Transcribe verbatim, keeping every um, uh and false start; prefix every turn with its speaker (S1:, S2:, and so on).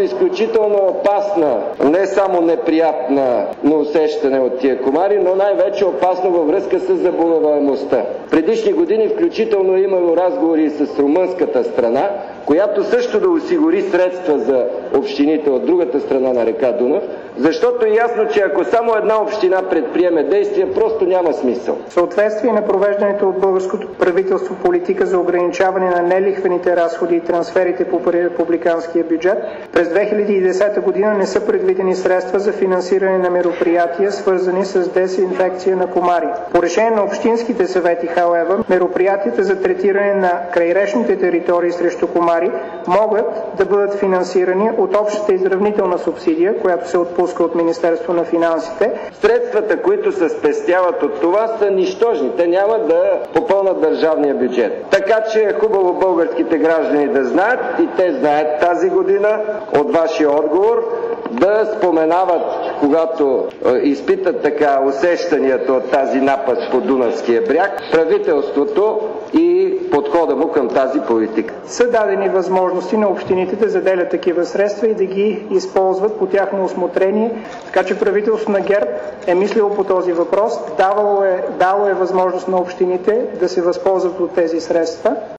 S1: възможно изключително опасна, не само неприятна на усещане от тия комари, но най-вече опасно във връзка с заболеваемостта. Предишни години включително е имало разговори с румънската страна, която също да осигури средства за общините от другата страна на река Дунав, защото е ясно, че ако само една община предприеме действия, просто няма смисъл.
S2: В съответствие на провеждането от българското правителство политика за ограничаване на нелихвените разходи и трансферите по републиканския бюджет, през две хиляди и десета година не са предвидени средства за финансиране на мероприятия, свързани с дезинфекция на комари. По решение на общинските съвети, however, мероприятията за третиране на крайречните територии срещу комари могат да бъдат финансирани от общата изравнителна субсидия, която се отпуска от Министерство на финансите.
S1: Средствата, които се спестяват от това, са нищожни. Те няма да попълнат държавния бюджет. Така че е хубаво българските граждани да знаят, и те знаят тази година от вашия отговор, да споменават, когато е, изпитат така усещанията от тази напаст по Дунавския бряг, правителството и подхода му към тази политика.
S2: Са дадени възможности на общините да заделят такива средства и да ги използват по тяхно усмотрение, така че правителството на ГЕРБ е мислило по този въпрос, давало е, дало е възможност на общините да се възползват от тези средства.